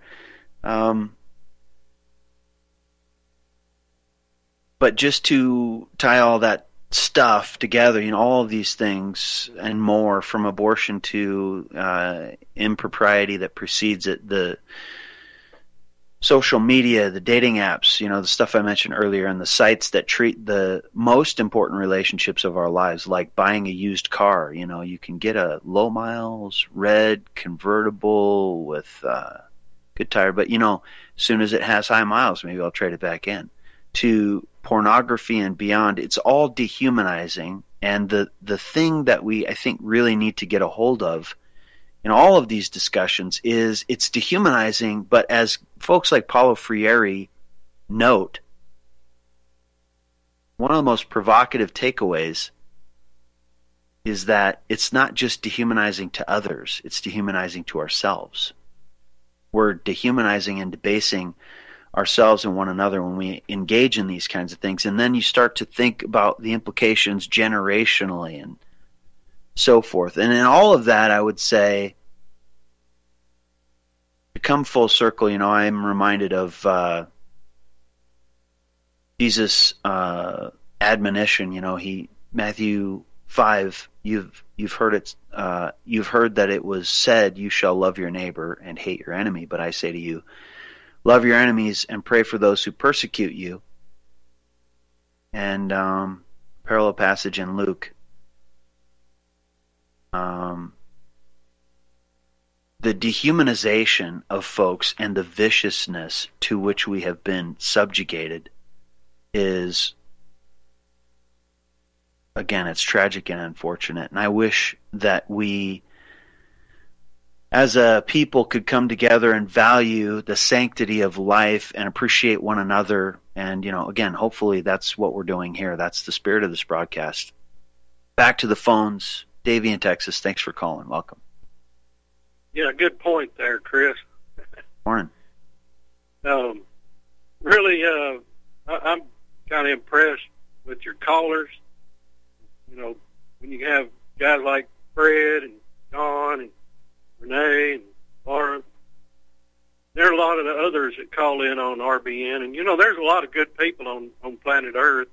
But just to tie all that stuff together, all of these things and more, from abortion to impropriety that precedes it, the social media, the dating apps, the stuff I mentioned earlier, and the sites that treat the most important relationships of our lives, like buying a used car. You can get a low miles, red convertible with good tire, but as soon as it has high miles, maybe I'll trade it back in. To pornography and beyond, it's all dehumanizing. And the thing that we, I think, really need to get a hold of in all of these discussions is it's dehumanizing, but as folks like Paulo Freire note, one of the most provocative takeaways is that it's not just dehumanizing to others, it's dehumanizing to ourselves. We're dehumanizing and debasing ourselves and one another when we engage in these kinds of things. And then you start to think about the implications generationally and so forth. And in all of that, I would say, to come full circle, I'm reminded of Jesus' admonition. Matthew 5. You've heard it. You've heard that it was said, "You shall love your neighbor and hate your enemy." But I say to you, love your enemies and pray for those who persecute you. And parallel passage in Luke. The dehumanization of folks and the viciousness to which we have been subjugated is, again, it's tragic and unfortunate. And I wish that we, as a people, could come together and value the sanctity of life and appreciate one another. And, again, hopefully that's what we're doing here. That's the spirit of this broadcast. Back to the phones. Davey in Texas, thanks for calling. Welcome. Yeah, good point there, Chris. Morning. Really, I'm kind of impressed with your callers. When you have guys like Fred and John and Renee and Laura, there are a lot of the others that call in on RBN, and there's a lot of good people on planet Earth.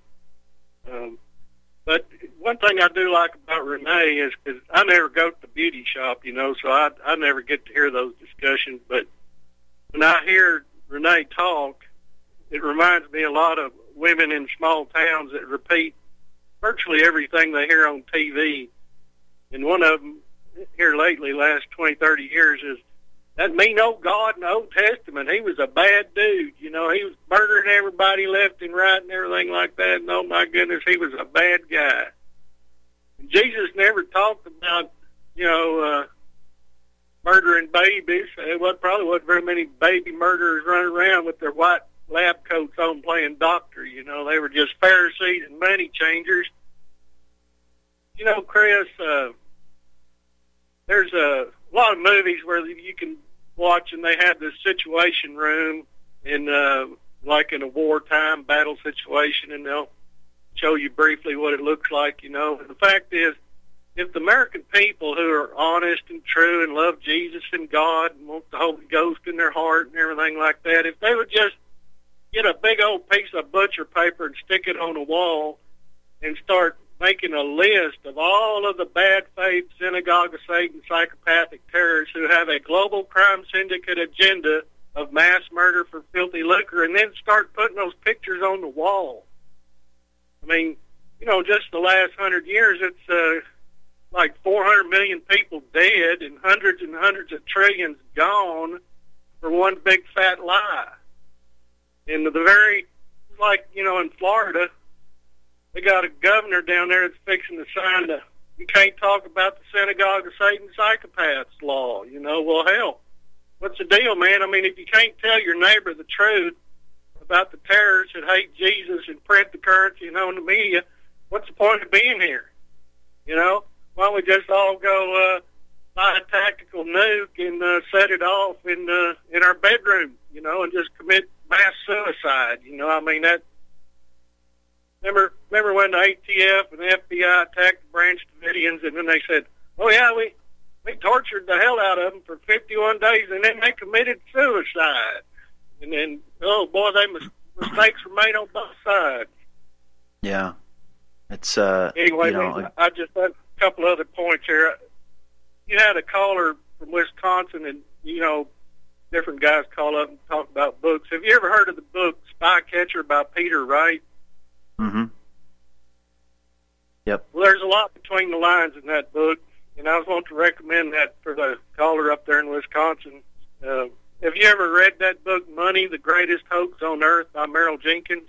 But one thing I do like about Renee is because I never go to the beauty shop, so I never get to hear those discussions. But when I hear Renee talk, it reminds me a lot of women in small towns that repeat virtually everything they hear on TV. And one of them here lately, last 20, 30 years, is that mean old God in the Old Testament. He was a bad dude. He was murdering everybody left and right and everything like that. And oh my goodness, he was a bad guy. And Jesus never talked about, murdering babies. There probably wasn't very many baby murderers running around with their white lab coats on playing doctor. They were just Pharisees and money changers. Chris, there's a lot of movies where you can watch and they have this situation room in like in a wartime battle situation, and they'll show you briefly what it looks like, And the fact is, if the American people who are honest and true and love Jesus and God and want the Holy Ghost in their heart and everything like that, if they would just get a big old piece of butcher paper and stick it on a wall and start making a list of all of the bad faith, synagogue of Satan, psychopathic terrorists who have a global crime syndicate agenda of mass murder for filthy lucre, and then start putting those pictures on the wall. I mean, just the last 100 years, it's like 400 million people dead and hundreds of trillions gone for one big fat lie. And in Florida, they got a governor down there that's fixing to sign you can't talk about the synagogue of Satan psychopaths law. Well, hell, what's the deal, man? I mean, if you can't tell your neighbor the truth about the terrorists that hate Jesus and print the currency in the media, what's the point of being here? Why don't we just all go buy a tactical nuke and set it off in our bedroom, and just commit mass suicide? I mean, that. Remember when the ATF and the FBI attacked the Branch Davidians, and then they said, "Oh yeah, we tortured the hell out of them for 51 days, and then they committed suicide." And then, oh boy, mistakes were made on both sides. Yeah, it's anyway. I just had a couple other points here. You had a caller from Wisconsin, and different guys call up and talk about books. Have you ever heard of the book Spycatcher by Peter Wright? Mm-hmm. Yep. Well, there's a lot between the lines in that book, and I was wanting to recommend that for the caller up there in Wisconsin. Have you ever read that book, Money, the Greatest Hoax on Earth, by Merrill Jenkins?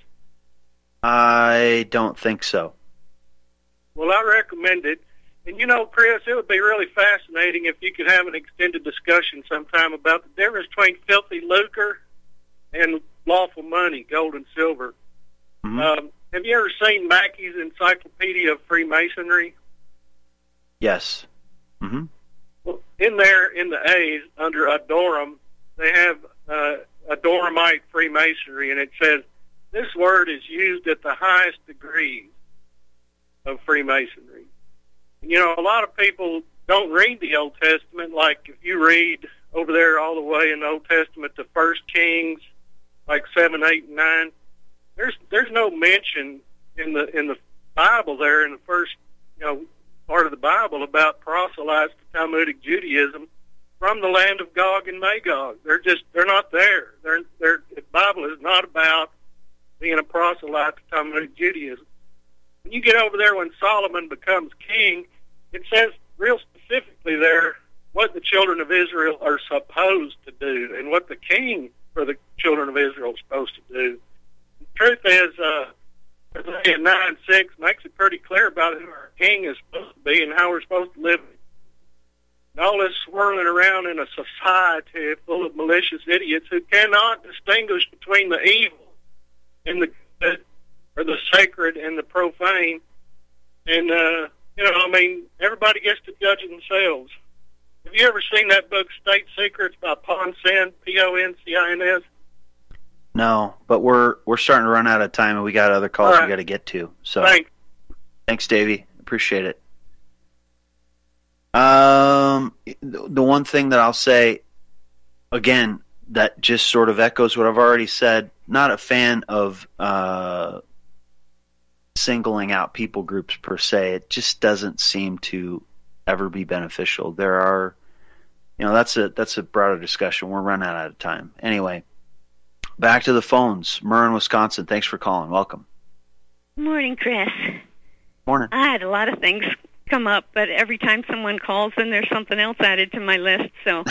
I don't think so. Well, I recommend it. And, you know, Chris, it would be really fascinating if you could have an extended discussion sometime about the difference between filthy lucre and lawful money, gold and silver. Mm-hmm. Have you ever seen Mackey's Encyclopedia of Freemasonry? Yes. Mm-hmm. Well, in there, in the A's, under Adoram, they have Adoramite Freemasonry, and it says, this word is used at the highest degrees of Freemasonry. And, you know, a lot of people don't read the Old Testament. Like, if you read over there all the way in the Old Testament to 1 Kings, like 7, 8, and 9, there's no mention in the Bible there in the first, you know, part of the Bible about proselytes to Talmudic Judaism from the land of Gog and Magog. They're not there. The Bible is not about being a proselyte to Talmudic Judaism. When you get over there when Solomon becomes king, it says real specifically there what the children of Israel are supposed to do and what the king for the children of Israel is supposed to do. The truth is, Isaiah 9:6 makes it pretty clear about who our king is supposed to be and how we're supposed to live. And all this swirling around in a society full of malicious idiots who cannot distinguish between the evil and the good, or the sacred and the profane. And, you know, I mean, everybody gets to judge themselves. Have you ever seen that book, State Secrets, by Poncins, P-O-N-C-I-N-S? No, but we're starting to run out of time, and we got other calls we got to get to. So, thanks, Davey. Appreciate it. The one thing that I'll say, again, that just sort of echoes what I've already said. Not a fan of singling out people groups per se. It just doesn't seem to ever be beneficial. There are, you know, that's a broader discussion. We're running out of time. Anyway, back to the phones. Murren, Wisconsin. Thanks for calling. Welcome. Morning, Chris. Morning. I had a lot of things come up, but every time someone calls, then there's something else added to my list. So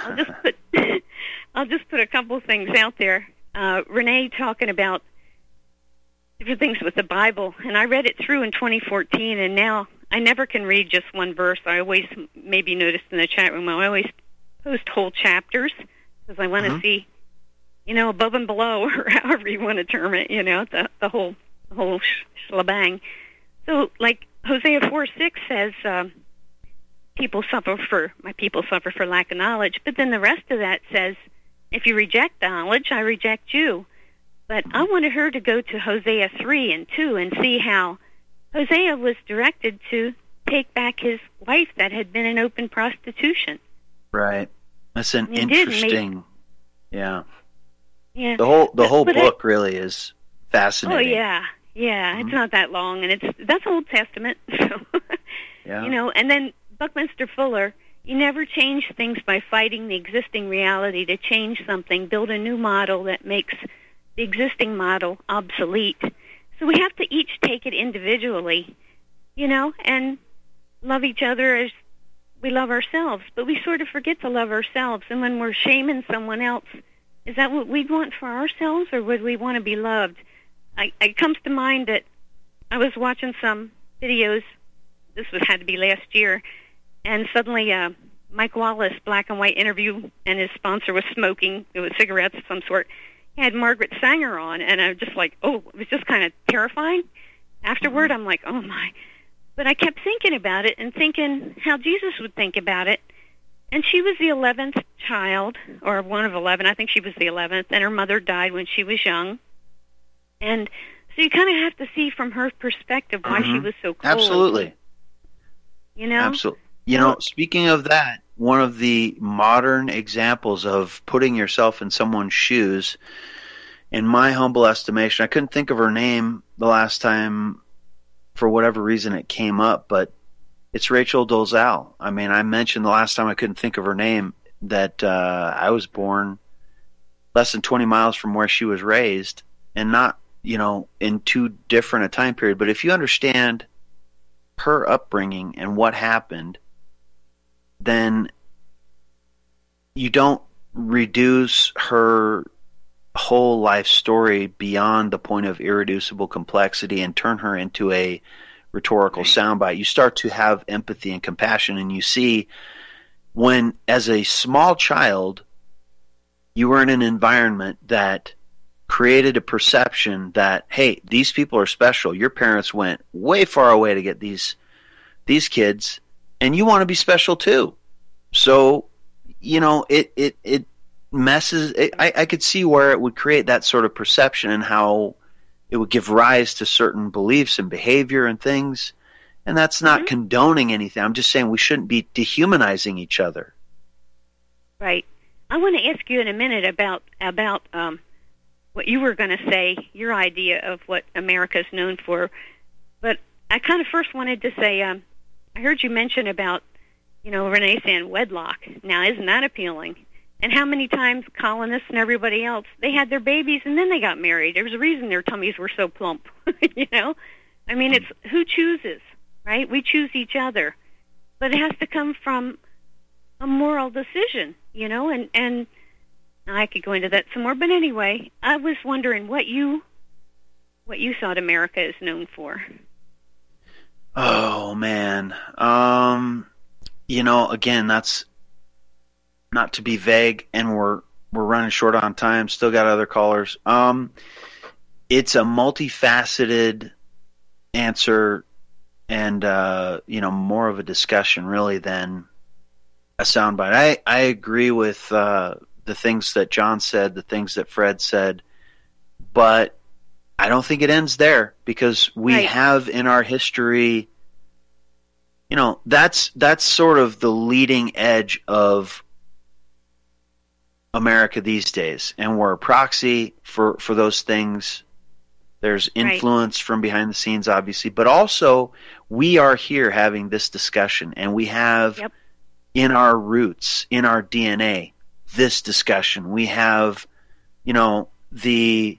I'll just put a couple things out there. Renee talking about different things with the Bible, and I read it through in 2014, and now I never can read just one verse. I always, maybe noticed in the chat room, I always post whole chapters because I want to see, you know, above and below, or however you want to term it, you know, the whole shebang. So, like Hosea 4:6 says, my people suffer for lack of knowledge. But then the rest of that says, if you reject knowledge, I reject you. But I wanted her to go to Hosea 3 and 2 and see how Hosea was directed to take back his wife that had been in open prostitution. Right. That's an interesting. Yeah. Yeah. The whole book really is fascinating. Oh yeah. Yeah, It's not that long, and that's Old Testament. So, yeah. You know, and then Buckminster Fuller, you never change things by fighting the existing reality to change something, build a new model that makes the existing model obsolete. So we have to each take it individually, you know, and love each other as we love ourselves. But we sort of forget to love ourselves, and when we're shaming someone else, is that what we want for ourselves, or would we want to be loved? It comes to mind that I was watching some videos, had to be last year, and suddenly Mike Wallace, black and white interview, and his sponsor was smoking. It was cigarettes of some sort. He had Margaret Sanger on, and I was just like, oh, it was just kind of terrifying. Afterward, I'm like, oh my. But I kept thinking about it and thinking how Jesus would think about it. And she was the 11th child, or one of 11. I think she was the 11th, and her mother died when she was young. And so you kind of have to see from her perspective why she was so cold. Absolutely. You know? Absolutely. You know, speaking of that, one of the modern examples of putting yourself in someone's shoes, in my humble estimation, I couldn't think of her name the last time for whatever reason it came up, but it's Rachel Dolezal. I mean, I mentioned the last time I couldn't think of her name that I was born less than 20 miles from where she was raised, and not, in too different a time period. But if you understand her upbringing and what happened, then you don't reduce her whole life story beyond the point of irreducible complexity and turn her into a rhetorical soundbite. You start to have empathy and compassion, and you see when, as a small child, you were in an environment that created a perception that, hey, these people are special. Your parents went way far away to get these kids, and you want to be special too. So, it messes. I could see where it would create that sort of perception and how it would give rise to certain beliefs and behavior and things. And that's not condoning anything. I'm just saying we shouldn't be dehumanizing each other. Right. I want to ask you in a minute about what you were going to say, your idea of what America's known for. But I kind of first wanted to say, I heard you mention about, Renee saying wedlock. Now, isn't that appealing? And how many times colonists and everybody else, they had their babies and then they got married. There was a reason their tummies were so plump, I mean, it's who chooses, right? We choose each other. But it has to come from a moral decision, and I could go into that some more. But anyway, I was wondering what you thought America is known for. Oh, man. Again, that's not to be vague, and we're running short on time. Still got other callers. It's a multifaceted answer, and more of a discussion really than a soundbite. I agree with the things that John said, the things that Fred said, but I don't think it ends there, because we have in our history, that's sort of the leading edge of America these days, and we're a proxy for those things. There's influence from behind the scenes, obviously, but also we are here having this discussion, and we have in our roots, in our DNA, this discussion. We have, the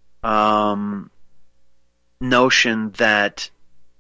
notion that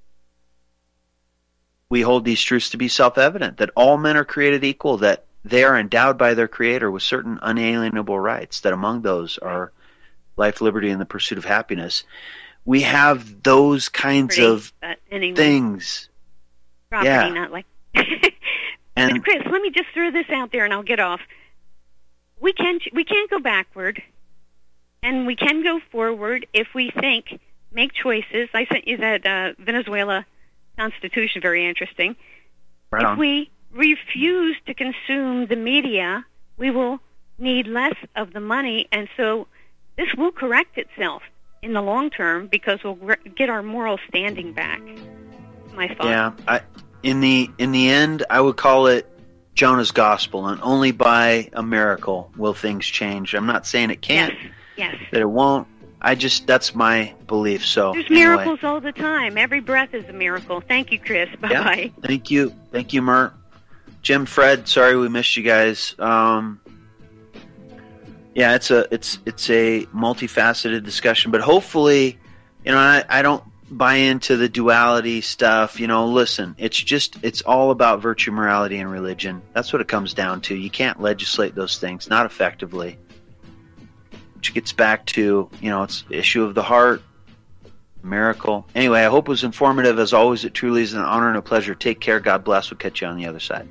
we hold these truths to be self-evident, that all men are created equal, that they are endowed by their Creator with certain unalienable rights, that among those are life, liberty, and the pursuit of happiness. We have those kinds of things. Property, not like... But Chris, let me just throw this out there and I'll get off. We can't go backward, and we can go forward if we make choices. I sent you that Venezuela Constitution, very interesting. Right on. If we refuse to consume the media, we will need less of the money, and so this will correct itself in the long term because we'll get our moral standing back. My thought. Yeah, in the end, I would call it Jonah's gospel, and only by a miracle will things change. I'm not saying it can't, yes. that it won't. That's my belief. So there's miracles all the time. Every breath is a miracle. Thank you, Chris. Bye bye. Yeah, thank you, Mert. Jim, Fred, sorry we missed you guys. It's a multifaceted discussion, but hopefully, I don't buy into the duality stuff. Listen, it's all about virtue, morality, and religion. That's what it comes down to. You can't legislate those things, not effectively. Which gets back to, it's the issue of the heart, miracle. Anyway, I hope it was informative. As always, it truly is an honor and a pleasure. Take care. God bless. We'll catch you on the other side.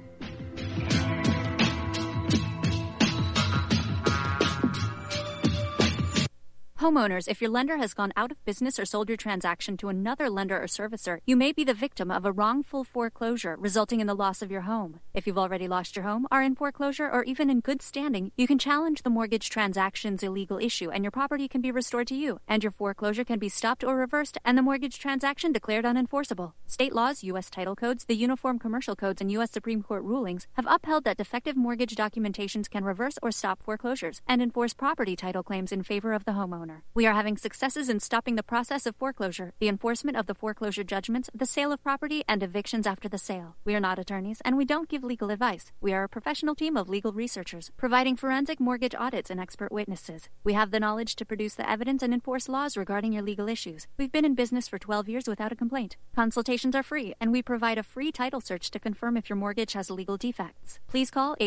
Homeowners, if your lender has gone out of business or sold your transaction to another lender or servicer, you may be the victim of a wrongful foreclosure, resulting in the loss of your home. If you've already lost your home, are in foreclosure, or even in good standing, you can challenge the mortgage transaction's illegal issue, and your property can be restored to you, and your foreclosure can be stopped or reversed, and the mortgage transaction declared unenforceable. State laws, U.S. title codes, the Uniform Commercial Codes, and U.S. Supreme Court rulings have upheld that defective mortgage documentations can reverse or stop foreclosures and enforce property title claims in favor of the homeowner. more. We are having successes in stopping the process of foreclosure, the enforcement of the foreclosure judgments, the sale of property, and evictions after the sale. We are not attorneys, and we don't give legal advice. We are a professional team of legal researchers, providing forensic mortgage audits and expert witnesses. We have the knowledge to produce the evidence and enforce laws regarding your legal issues. We've been in business for 12 years without a complaint. Consultations are free, and we provide a free title search to confirm if your mortgage has legal defects. Please call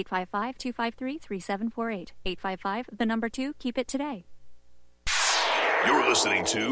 855-253-3748. 855, the number 2, keep it today. You're listening to